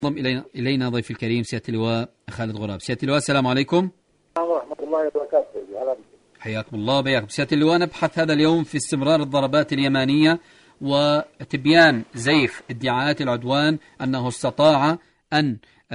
انضم إلينا ضيف الكريم سيادة اللواء خالد غراب. سيادة اللواء السلام عليكم. ورحمة الله وبركاته. حياكم الله بياكم. سيادة اللواء، نبحث هذا اليوم في استمرار الضربات اليمانية وتبيان زيف ادعاءات العدوان أنه استطاع أن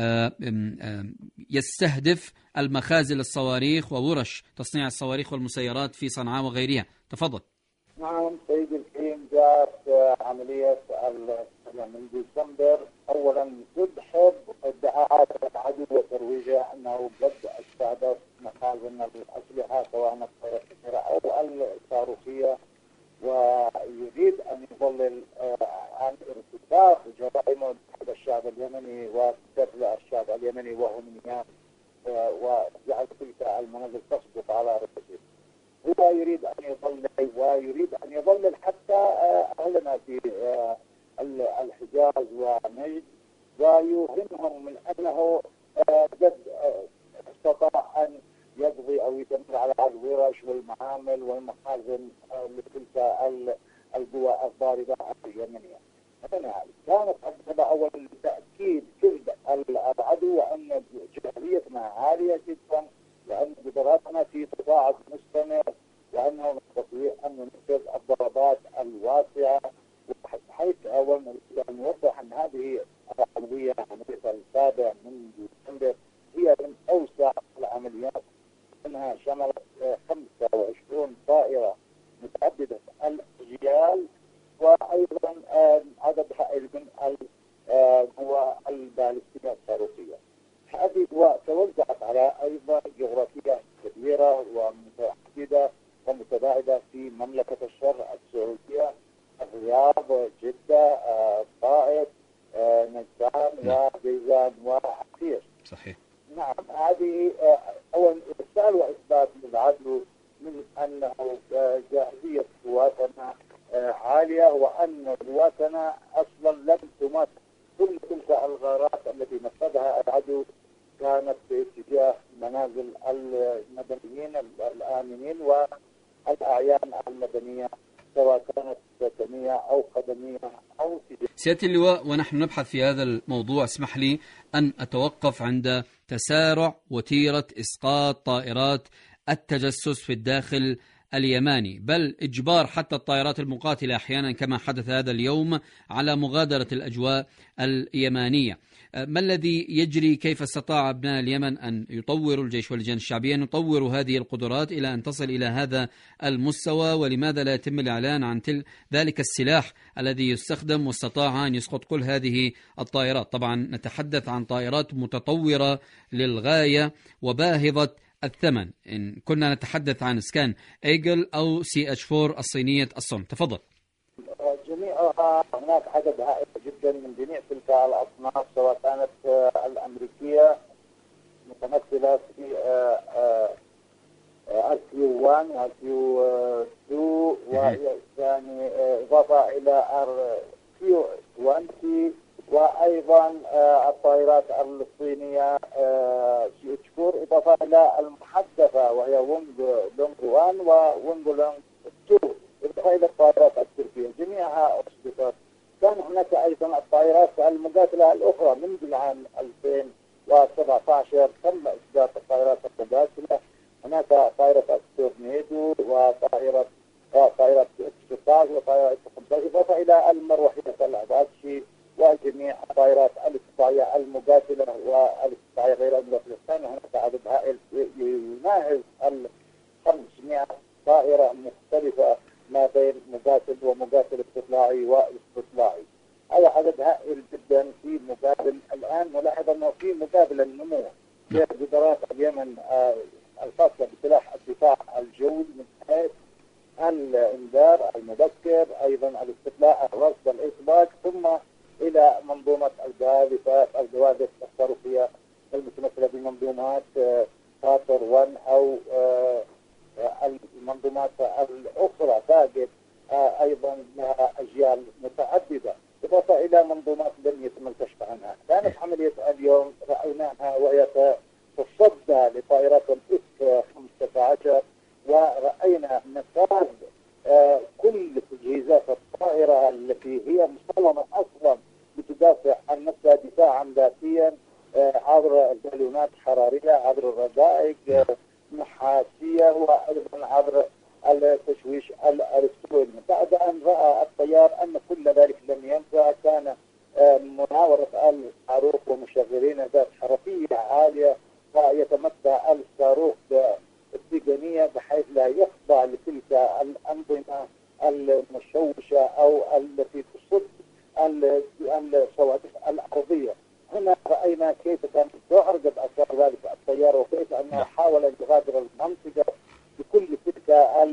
يستهدف المخازن الصواريخ وورش تصنيع الصواريخ والمسيرات في صنعاء وغيرها. تفضل. نعم سيدي الكريم، جاءت عملية من ديسمبر أولا تدحض ادعاءات العدو وترويجها أنه قد استهدف مخازن الأسلحة سواء الطائرة أو الصاروخية، ويريد أن يضلل عن ارتكاب جرائمه ضد الشعب اليمني وقتل الشعب اليمني وهو من يام، وجعل تلك المنازل تسقط على رأسه. هو يريد أن يضلل ويريد أن يضلل حتى أهلنا في الحجاز ونجد، ويوهمهم من أنه قد استطاع أن يقضي أو يدمر على الورش والمعامل والمخازن لتلك القوى الضاربة اليمنية. كانت هذا أول تأكيد كذب العدو وأن جاهليتنا عالية جدا وأن قدراتنا في تصاعد مستمر وأنه نستطيع أن ننفذ الضربات الواسعة، حيث أولا نوضح أن هذه العملية عملية السابع من ديسمبر هي من أوسع العمليات، أنها شملت 25 طائرة متعددة الأجيال وأيضا عدد هائل من القوى البالستية الصاروخية. هذه قوى توزعت على أيضا جغرافية كبيرة ومتعددة ومتباعدة في مملكة الشرق السعودية، الرياض، جدة، طائف، نجران وجيزان وعسير. صحيح. نعم، هذه أولا إرسال وإثبات للعدو من أنه جاهزية قواتنا عالية وأن قواتنا أصلا لم تمت. كل تلك الغارات التي نفذها العدو كانت باتجاه منازل المدنيين الآمنين والأعيان المدنية سواء كانت سكنية أو خدمية أو تجارية. سيادة اللواء، ونحن نبحث في هذا الموضوع اسمح لي أن أتوقف عند تسارع وتيرة إسقاط طائرات التجسس في الداخل اليماني، بل إجبار حتى الطائرات المقاتلة أحيانا كما حدث هذا اليوم على مغادرة الأجواء اليمانية. ما الذي يجري؟ كيف استطاع أبناء اليمن أن يطوروا الجيش واللجان الشعبية أن يطوروا هذه القدرات إلى أن تصل إلى هذا المستوى؟ ولماذا لا يتم الإعلان عن ذلك السلاح الذي يستخدم واستطاع أن يسقط كل هذه الطائرات؟ طبعا نتحدث عن طائرات متطورة للغاية وباهظة الثمن، إن كنا نتحدث عن سكان إيجل أو CH-4 الصينية الصنع. تفضل. جميعها هناك عدد هائل جدا من جميع تلك الأصناف، سواء كانت الأمريكية متمثلة في RQ-1 RQ-2 ويعني إضافة إلى RQ-20 وأيضا الطائرات الصينية CH-4 إضافة إلى المحدثة وهي وونغ 1 ووونغ 2 إضافة إلى الطائرات التركية. جميعها أسقطت. كان هناك أيضا الطائرات المقاتلة الأخرى منذ العام 2017 تم إسقاط الطائرات المقاتلة. هناك طائرة التورنيدو وطائرة X-16 وطائرة X-15 إضافة إلى المروحية الأباتشي وجميع الطائرات الاستطاعية المقاتلة والاستطاعية غير المقاتلة. هناك عدد هائل يناهز 500 طائرة مختلفة ما بين مقاتل ومقاتل استطلاعي واستطلاعي. هذا عدد هائل جدا في مقابل الآن نلاحظ أنه في مقابل النمو في قدرات اليمن الخاصة بسلاح الدفاع الجوي من حيث الإنذار المبكر، أيضا الاستطلاع، الرصد، الإطلاق، ثم إلى منظومة القواذف الصاروخية المتمثلة بمنظومات فاتر 1 أو المنظومات الأخرى تاجد أيضا لها أجيال متعددة، إضافة إلى منظومات لم يتم الكشف عنها. كانت عملية اليوم رأيناها وهي تصدى لطائرات F-15 ورأينا نفاذ كل تجهيزات الطائرة التي هي مصممة أصلا بتدافع عن نفسها دفاعا ذاتيا عبر بالونات حرارية، عبر الرقائق نحاسية، وأيضا عبر التشويش الإلكتروني. بعد أن رأى الطيار أن كل ذلك لم ينفع، كان مناورة الصاروخ ومشغلين ذات حركية عالية، ويتمتع الصاروخ بالتقنية بحيث لا يخضع لتلك الأنظمة المشوشة أو التي تصد الصواريخ الأرضية. هنا رأينا كيف كانت ذعر قد أثار ذلك الطيار، وكيف أنه حاول أن يغادر المنطقة بكل تلك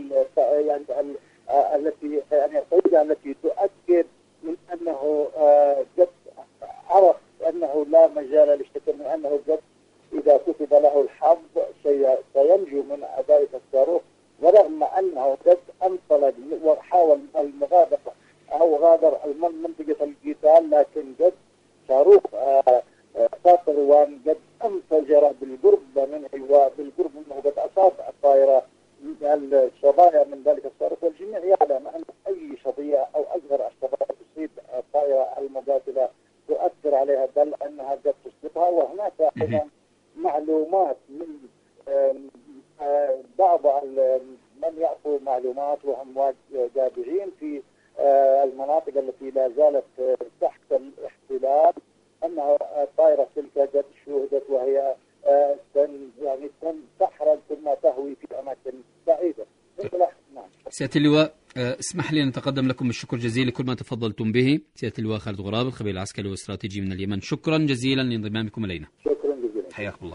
التي الطريقة التي تؤكد من أنه قد عرف أنه لا مجال للشك من أنه قد إذا كتب له الحظ سينجو من أداء الصاروخ، ورغم أنه قد انطلق وحاول المغادرة أو غادر منطقة القتال، لكن قد صاروخ خاطر وان قد انفجر بالقرب منه، وبالقرب منه قد أصاب الطائرة الشظايا من ذلك الصاروخ. والجميع يعلم أن أي شظية أو أصغر الشظايا تصيب الطائرة المقاتلة تؤثر عليها، بل أنها قد تصيبها. وهناك أيضا معلومات من بعض من يأخذوا معلومات وهم جابرين في المناطق التي لا زالت تحت الاحتلال، أنها الطائرة تلك قد شوهدت وهي تحرق ثم تهوي في أماكن بعيدة. نعم. سيادة اللواء، اسمح لي أن نتقدم لكم بالشكر جزيلا لكل ما تفضلتم به. سيادة اللواء خالد غراب، الخبير العسكري والاستراتيجي من اليمن، شكرا جزيلا لانضمامكم إلينا. شكرا جزيلا، حياكم الله.